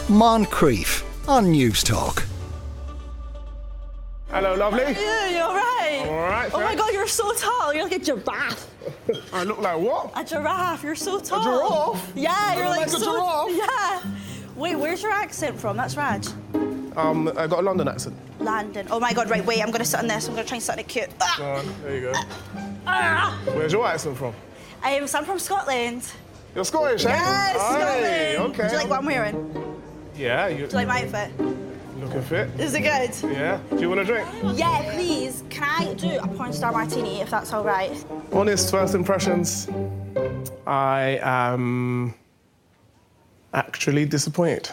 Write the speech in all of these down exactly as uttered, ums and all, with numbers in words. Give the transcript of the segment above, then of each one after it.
Moncrief on News Talk. Hello, lovely. Yeah, you're right. I'm all right, Oh my thanks. God, you're so tall. You're like a giraffe. I look like what? A giraffe. You're so tall. giraffe? Yeah, I you're look like, like a so. giraffe? Yeah. Wait, where's your accent from? That's Raj. Um, I got a London accent. London. Oh my God, right, wait, I'm gonna sit on this. I'm gonna try and sit on it cute. Go on, there you go. Ah. Where's your accent from? Um, so I'm from Scotland. You're Scottish, eh? Yes, Aye, Scotland. okay. Do you like what I'm wearing? Do Yeah, you you like my outfit? looking fit. Is it good? Yeah. Do you want a drink? Yeah, please. Can I do a porn star martini if that's all right? Honest first impressions. I am actually disappointed.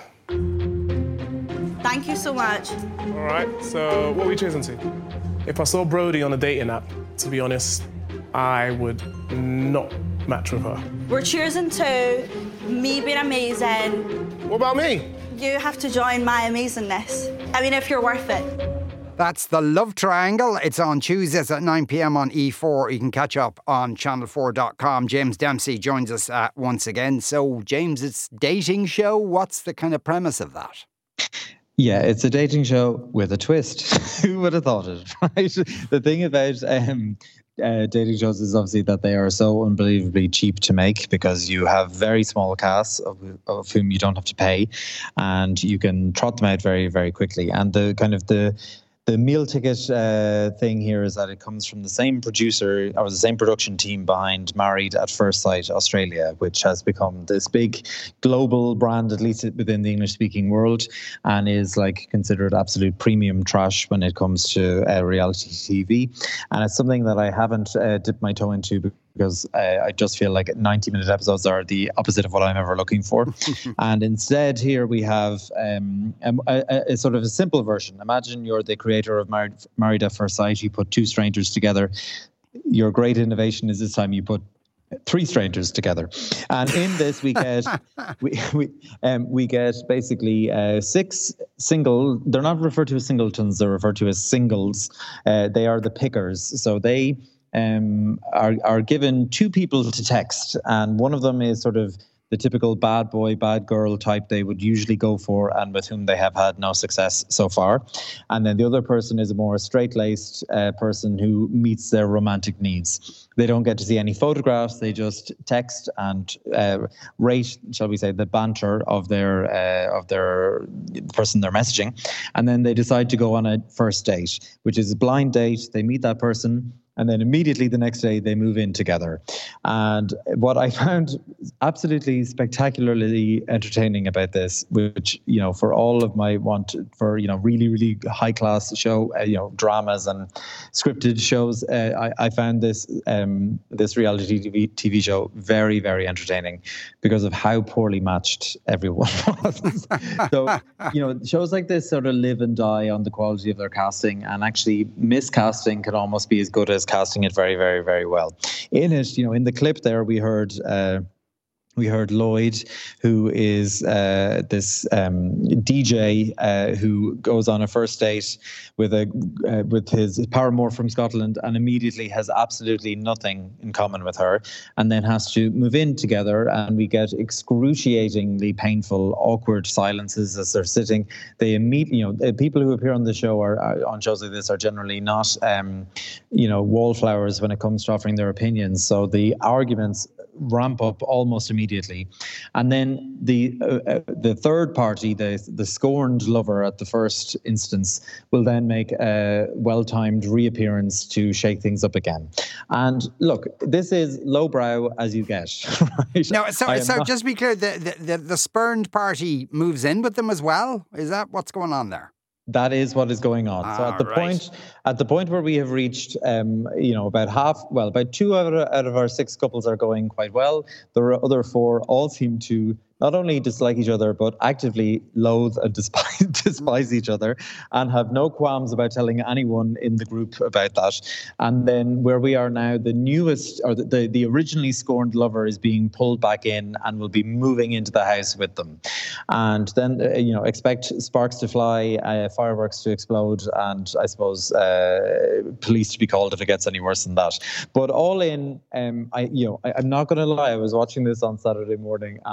Thank you so much. All right. So, what are we choosing to? If I saw Brodie on a dating app, to be honest, I would not match with her. We're cheersing to me being amazing. What about me? You have to join my amazingness. I mean, if you're worth it. That's The Love Triangle. It's on Tuesdays at nine p.m. on E four. You can catch up on channel four dot com. James Dempsey joins us uh, once again. So, James, it's a dating show. What's the kind of premise of that? Yeah, it's a dating show with a twist. Who would have thought it, right? The thing about um, uh, dating shows is obviously that they are so unbelievably cheap to make because you have very small casts of, of whom you don't have to pay, and you can trot them out very, very quickly. And the kind of the The meal ticket uh, thing here is that it comes from the same producer or the same production team behind Married at First Sight Australia, which has become this big global brand, at least within the English-speaking world, and is like considered absolute premium trash when it comes to uh, reality T V. And it's something that I haven't uh, dipped my toe into because uh, I just feel like ninety-minute episodes are the opposite of what I'm ever looking for. And instead, here we have um, a, a, a sort of a simple version. Imagine you're the creator of Married, Married at First Sight. You put two strangers together. Your great innovation is this time you put three strangers together. And in this, we get we we, um, we get basically uh, six single. They're not referred to as singletons. They're referred to as singles. Uh, they are the pickers. So they. Um, are are given two people to text, and one of them is sort of the typical bad boy, bad girl type they would usually go for, and with whom they have had no success so far. And then the other person is a more straight-laced uh, person who meets their romantic needs. They don't get to see any photographs; they just text and uh, rate, shall we say, the banter of their uh, of their person they're messaging, and then they decide to go on a first date, which is a blind date. They meet that person. And then immediately the next day they move in together. And what I found absolutely spectacularly entertaining about this, which, you know, for all of my want for, you know, really, really high class show, uh, you know, dramas and scripted shows, uh, I, I found this um, this reality T V, T V show very, very entertaining because of how poorly matched everyone was. So, you know, shows like this sort of live and die on the quality of their casting, and actually miscasting can almost be as good as casting it very, very, very well. In it, you know, in the clip there, we heard uh, we heard Lloyd, who is uh, this um, D J uh, who goes on a first date with a uh, with his paramour from Scotland, and immediately has absolutely nothing in common with her, and then has to move in together. And we get excruciatingly painful, awkward silences as they're sitting. They immediately, you know, the people who appear on the show are, are on shows like this are generally not, um, you know, wallflowers when it comes to offering their opinions. So the arguments ramp up almost immediately, and then the uh, uh, the third party, the the scorned lover at the first instance, will then make a well-timed reappearance to shake things up again. And look, this is lowbrow as you get. Right? No, so so not- just to be clear, the, the the spurned party moves in with them as well. Is that what's going on there? That is what is going on. Ah, so at the right. point, at the point where we have reached, um, you know, about half, well, about two out of, out of our six couples are going quite well. The other four all seem to not only dislike each other, but actively loathe and despise, despise each other, and have no qualms about telling anyone in the group about that. And then where we are now, the newest, or the, the, the originally scorned lover is being pulled back in and will be moving into the house with them. And then, uh, you know, expect sparks to fly, uh, fireworks to explode, and I suppose uh, police to be called if it gets any worse than that. But all in, um, I, you know, I, I'm not going to lie, I was watching this on Saturday morning, and I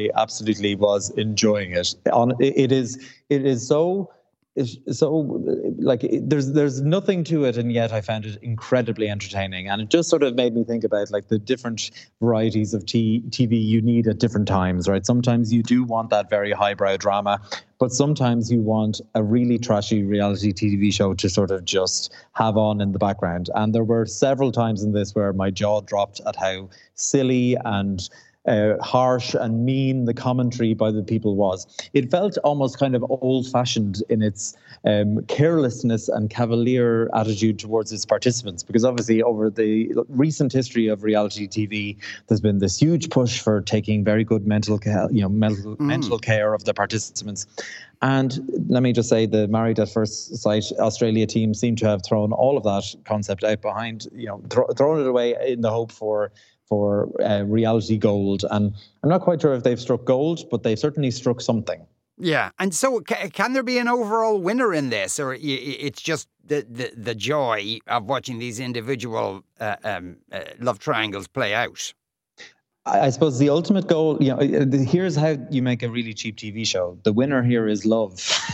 I absolutely was enjoying it. On it is it is so. So, like, there's there's nothing to it, and yet I found it incredibly entertaining. And it just sort of made me think about, like, the different varieties of t- TV you need at different times, right? Sometimes you do want that very highbrow drama, but sometimes you want a really trashy reality T V show to sort of just have on in the background. And there were several times in this where my jaw dropped at how silly and Uh, harsh and mean the commentary by the people was. It felt almost kind of old-fashioned in its um, carelessness and cavalier attitude towards its participants, because obviously over the recent history of reality T V, there's been this huge push for taking very good mental care, you know, mental, mm. mental care of the participants. And let me just say, the Married at First Sight Australia team seem to have thrown all of that concept out behind, you know, th- thrown it away in the hope for for uh, reality gold. And I'm not quite sure if they've struck gold, but they've certainly struck something. Yeah. And so ca- can there be an overall winner in this, or it's just the, the, the joy of watching these individual uh, um, uh, love triangles play out? I suppose the ultimate goal, you know, here's how you make a really cheap T V show. The winner here is love.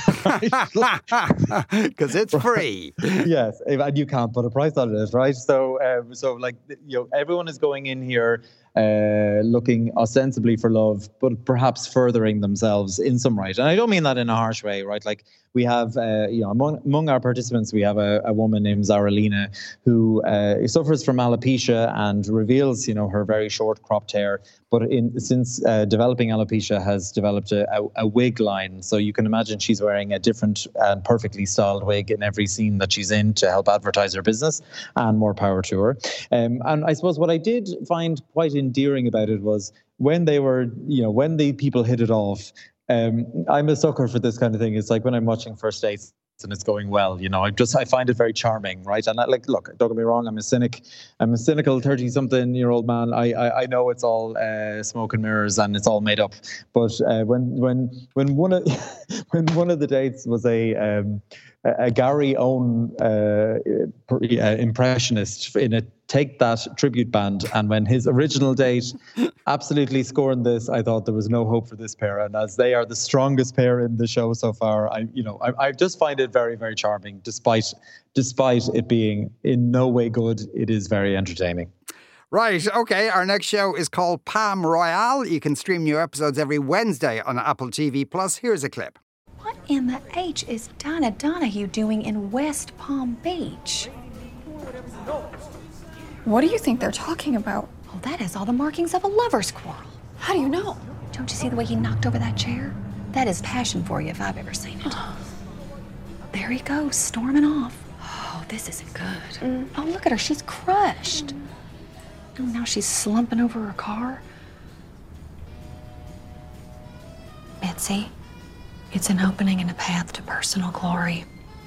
Because it's free. Yes, and you can't put a price on it, right? So, um, so like, you know, everyone is going in here uh, looking ostensibly for love, but perhaps furthering themselves in some right. And I don't mean that in a harsh way, right? Like, we have, uh, you know, among, among our participants, we have a, a woman named Zaralina who uh, suffers from alopecia and reveals, you know, her very short cropped hair. But in, since uh, developing alopecia, has developed a, a, a wig line. So you can imagine she's wearing a different and perfectly styled wig in every scene that she's in to help advertise her business, and more power to her. Um, and I suppose what I did find quite endearing about it was when they were, you know, when the people hit it off. Um, I'm a sucker for this kind of thing. It's like when I'm watching First Dates and it's going well, you know, I just, I find it very charming, right? And I like, look, don't get me wrong, I'm a cynic. I'm a cynical thirty-something-year-old man. I, I, I know it's all uh, smoke and mirrors and it's all made up. But uh, when when when one of when one of the dates was a um, a Gary Owen uh, impressionist in a Take That tribute band, and when his original date absolutely scorned this, I thought there was no hope for this pair. And as they are the strongest pair in the show so far, I, you know, I, I just find it very, very charming, despite despite it being in no way good. It is very entertaining. Right, okay, our next show is called Palm Royale. You can stream new episodes every Wednesday on Apple T V Plus. Here's a clip. What in the H is Donna Donahue doing in West Palm Beach? What do you think they're talking about? Oh, that has all the markings of a lover's quarrel. How do you know? Don't you see the way he knocked over that chair? That is passion for you if I've ever seen it. There he goes, storming off. Oh, this isn't good. Mm. Oh, look at her, she's crushed. Oh, now she's slumping over her car. Betsy, it's an opening and a path to personal glory.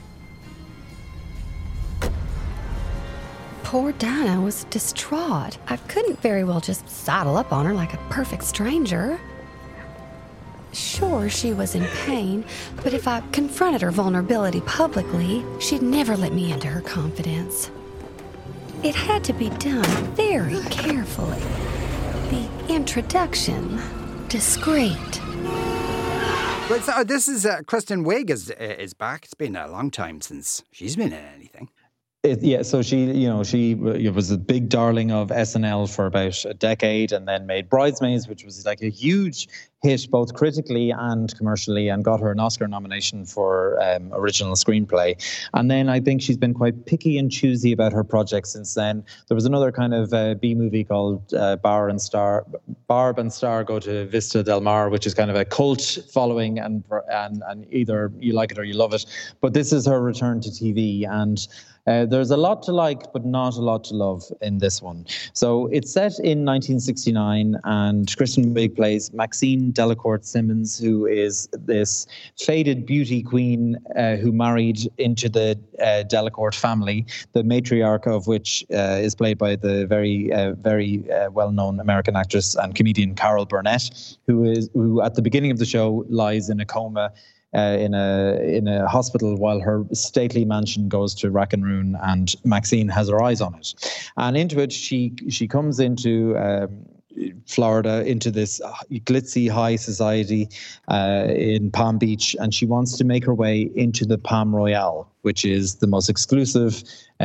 Poor Dinah was distraught. I couldn't very well just saddle up on her like a perfect stranger. Sure, she was in pain, but if I confronted her vulnerability publicly, she'd never let me into her confidence. It had to be done very carefully. The introduction, discreet. But so this is uh, Kristen Wiig is is back. It's been a long time since she's been in anything. It, yeah, so she, you know, she was a big darling of S N L for about a decade, and then made Bridesmaids, which was like a huge hit both critically and commercially, and got her an Oscar nomination for um, original screenplay. And then I think she's been quite picky and choosy about her projects since then. There was another kind of uh, B movie called uh, Bar and Star, Barb and Star Go to Vista Del Mar, which is kind of a cult following, and and and either you like it or you love it. But this is her return to T V, and Uh, there's a lot to like, but not a lot to love in this one. So it's set in nineteen sixty-nine, and Kristen Wiig plays Maxine Delacourt Simmons, who is this faded beauty queen uh, who married into the uh, Delacourt family, the matriarch of which uh, is played by the very, uh, very uh, well-known American actress and comedian Carol Burnett, who is who at the beginning of the show lies in a coma Uh, in a in a hospital while her stately mansion goes to rack and ruin, and Maxine has her eyes on it. And into it, she she comes into um, Florida into this glitzy high society uh, in Palm Beach, and she wants to make her way into the Palm Royale, which is the most exclusive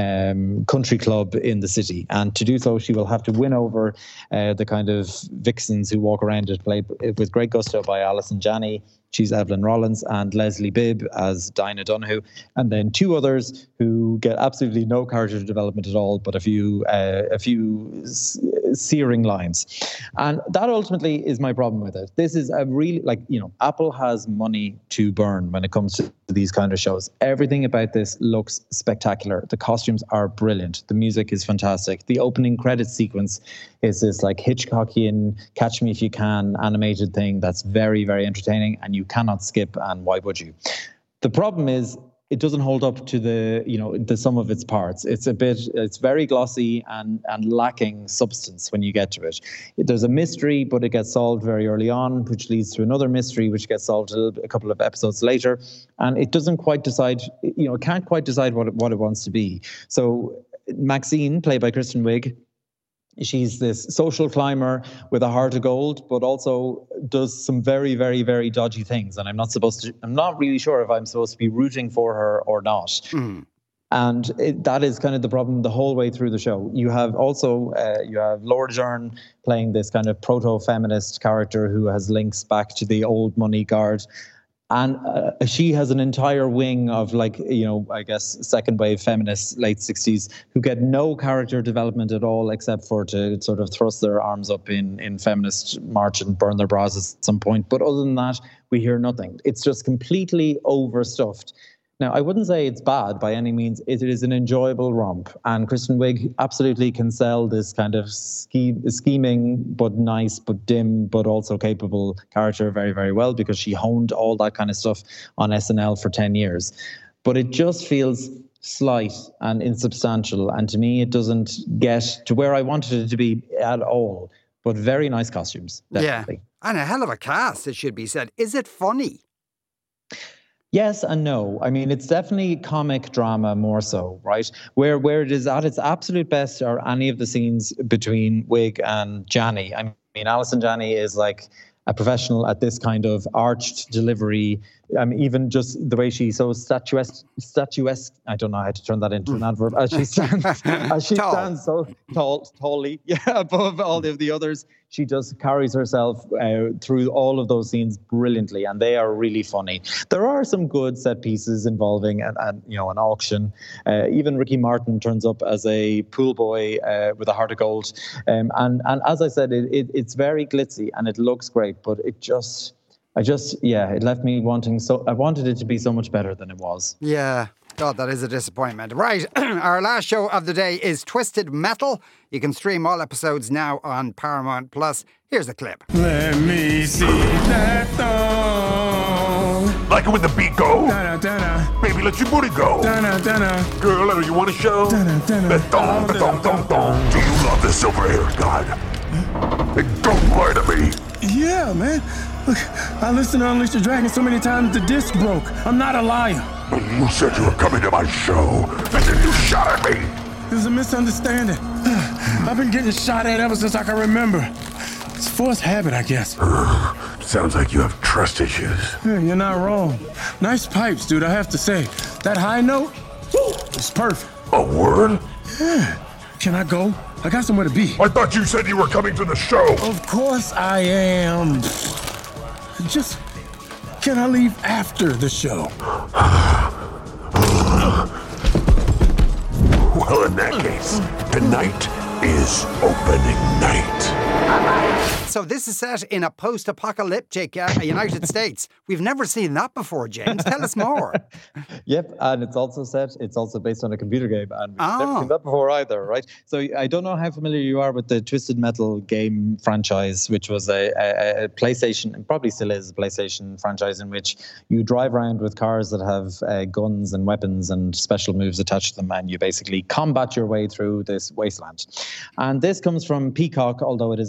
um, country club in the city. And to do so, she will have to win over uh, the kind of vixens who walk around it, played with great gusto by Alison Janney. She's Evelyn Rollins, and Leslie Bibb as Dinah Donahue, and then two others who get absolutely no character development at all, but a few uh, a few searing lines. And that ultimately is my problem with it. This is a really, like, you know, Apple has money to burn when it comes to these kind of shows. Everything about this looks spectacular. The costumes are brilliant. The music is fantastic. The opening credits sequence is this like Hitchcockian Catch Me If You Can animated thing that's very, very entertaining, and you cannot skip, and why would you? The problem is it doesn't hold up to the, you know, the sum of its parts. It's a bit, it's very glossy and and lacking substance when you get to it. There's a mystery, but it gets solved very early on, which leads to another mystery, which gets solved a, little, a couple of episodes later, and it doesn't quite decide, you know, it can't quite decide what it, what it wants to be. So Maxine, played by Kristen Wiig, she's this social climber with a heart of gold, but also does some very, very, very dodgy things. And I'm not supposed to, I'm not really sure if I'm supposed to be rooting for her or not. Mm. And it, that is kind of the problem the whole way through the show. You have also, uh, you have Laura Dern playing this kind of proto-feminist character who has links back to the old money guard. And uh, she has an entire wing of, like, you know, I guess second wave feminists, late sixties, who get no character development at all, except for to sort of thrust their arms up in, in feminist march and burn their bras at some point. But other than that, we hear nothing. It's just completely overstuffed. Now, I wouldn't say it's bad by any means. It is an enjoyable romp. And Kristen Wiig absolutely can sell this kind of ske- scheming, but nice, but dim, but also capable character very, very well, because she honed all that kind of stuff on S N L for ten years. But it just feels slight and insubstantial. And to me, it doesn't get to where I wanted it to be at all. But very nice costumes, definitely. Yeah, and a hell of a cast, it should be said. Is it funny? Yes and no. I mean, it's definitely comic drama more so, right? Where where it is at its absolute best are any of the scenes between Wiig and Janney. I mean, Alison Janney is like a professional at this kind of arched delivery. I mean, even just the way she's so statuesque, statuesque, I don't know how to turn that into an adverb, as she stands, as she stands so tall, tallly, yeah, above all of the others. She just carries herself uh, through all of those scenes brilliantly, and they are really funny. There are some good set pieces involving an, an you know, an auction. Uh, even Ricky Martin turns up as a pool boy uh, with a heart of gold. Um, and, and as I said, it, it, it's very glitzy and it looks great, but it just... I just, yeah, it left me wanting so, I wanted it to be so much better than it was. Yeah, God, that is a disappointment. Right, our last show of the day is Twisted Metal. You can stream all episodes now on Paramount Plus. Here's a clip. Let me see that thong. Like it when the beat go? Da-da, da-da. Baby, let your booty go. Da-da, da-da. Girl, you want to show? Da-da, da-da. The thong, the thong, thong, thong. Do you love the silver hair god? Huh? Don't lie to me. Yeah, man. Look, I listened to Unleash the Dragon so many times the disc broke. I'm not a liar. But you said you were coming to my show, and then you shot at me. There's a misunderstanding. I've been getting shot at ever since I can remember. It's forced habit, I guess. Uh, sounds like you have trust issues. Yeah, you're not wrong. Nice pipes, dude, I have to say. That high note, it's perfect. A word? Yeah. Can I go? I got somewhere to be. I thought you said you were coming to the show. Of course I am. Just, can I leave after the show? Well, in that case, tonight is opening night. So this is set in a post-apocalyptic uh, United States. We've never seen that before, James. Tell us more. Yep, and it's also set, it's also based on a computer game, and we've oh. never seen that before either, right? So I don't know how familiar you are with the Twisted Metal game franchise, which was a, a, a PlayStation, and probably still is a PlayStation franchise, in which you drive around with cars that have uh, guns and weapons and special moves attached to them, and you basically combat your way through this wasteland. And this comes from Peacock, although it is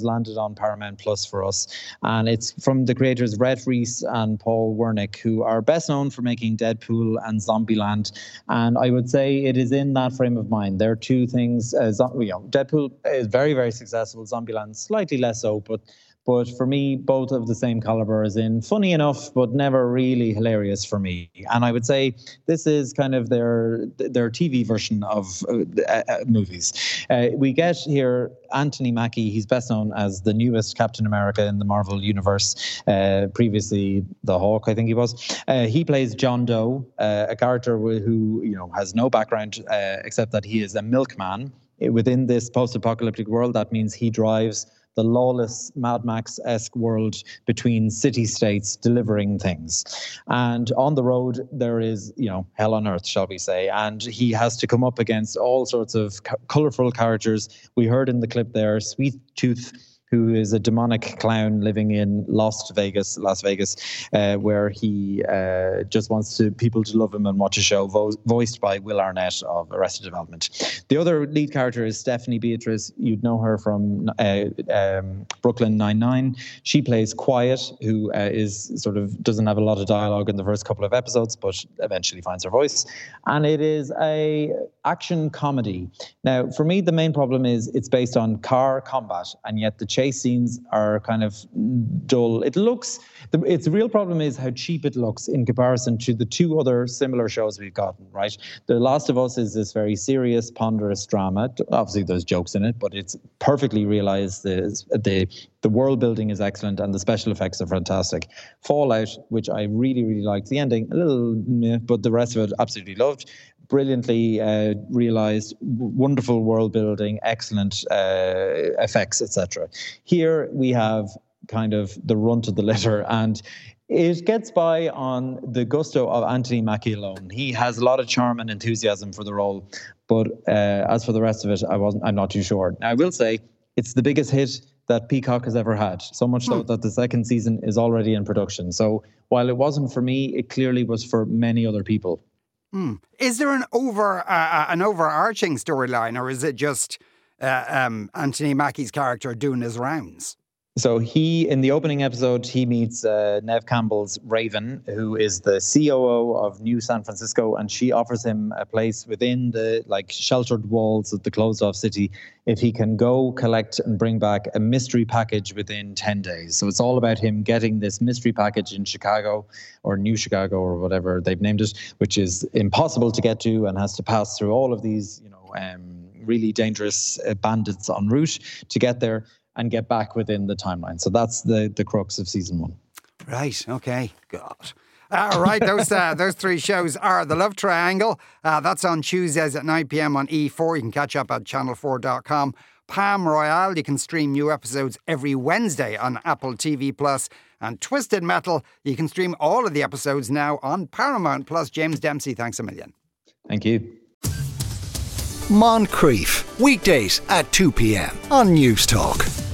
landed on Paramount Plus for us. And it's from the creators Rhett Reese and Paul Wernick, who are best known for making Deadpool and Zombieland. And I would say it is in that frame of mind. There are two things. Uh, you know, Deadpool is very, very successful. Zombieland slightly less so, but But for me, both of the same caliber, as in funny enough, but never really hilarious for me. And I would say this is kind of their their T V version of uh, uh, movies. Uh, we get here Anthony Mackie. He's best known as the newest Captain America in the Marvel Universe. Uh, previously, the Hawk, I think he was. Uh, he plays John Doe, uh, a character who you know has no background uh, except that he is a milkman within this post-apocalyptic world. That means he drives the lawless Mad Max-esque world between city-states delivering things. And on the road, there is, you know, hell on earth, shall we say. And he has to come up against all sorts of co- colourful characters. We heard in the clip there, Sweet Tooth, who is a demonic clown living in Las Vegas, Las Vegas, uh, where he uh, just wants to people to love him and watch a show, vo- voiced by Will Arnett of Arrested Development. The other lead character is Stephanie Beatriz. You'd know her from uh, um, Brooklyn Nine-Nine. She plays Quiet, who uh, is sort of doesn't have a lot of dialogue in the first couple of episodes, but eventually finds her voice. And it is a action comedy. Now, for me, the main problem is it's based on car combat, and yet the chase scenes are kind of dull. It looks, the, its real problem is how cheap it looks in comparison to the two other similar shows we've gotten, right? The Last of Us is this very serious, ponderous drama. Obviously, there's jokes in it, but it's perfectly realized. The, the, the world building is excellent and the special effects are fantastic. Fallout, which I really, really liked. The ending, a little meh, but the rest of it, absolutely loved. Brilliantly uh, realized, wonderful world building, excellent uh, effects, et cetera. Here we have kind of the runt of the litter, and it gets by on the gusto of Anthony Mackie alone. He has a lot of charm and enthusiasm for the role, but uh, as for the rest of it, I wasn't. I'm not too sure. Now, I will say it's the biggest hit that Peacock has ever had, so much so that the second season is already in production. So while it wasn't for me, it clearly was for many other people. Hmm. Is there an over uh, an overarching storyline, or is it just uh, um, Anthony Mackie's character doing his rounds? So he, in the opening episode, he meets uh, Neve Campbell's Raven, who is the C O O of New San Francisco, and she offers him a place within the like sheltered walls of the closed-off city if he can go collect and bring back a mystery package within ten days. So it's all about him getting this mystery package in Chicago or New Chicago or whatever they've named it, which is impossible to get to and has to pass through all of these, you know, um, really dangerous uh, bandits en route to get there and get back within the timeline. So that's the, the crux of season one. Right, okay. God. All right, those uh, those three shows are The Love Triangle. Uh, that's on Tuesdays at nine p.m. on E four. You can catch up at channel four dot com. Palm Royale, you can stream new episodes every Wednesday on Apple T V Plus. And Twisted Metal, you can stream all of the episodes now on Paramount Plus. James Dempsey, thanks a million. Thank you. Moncrief, weekdays at two p.m. on News Talk.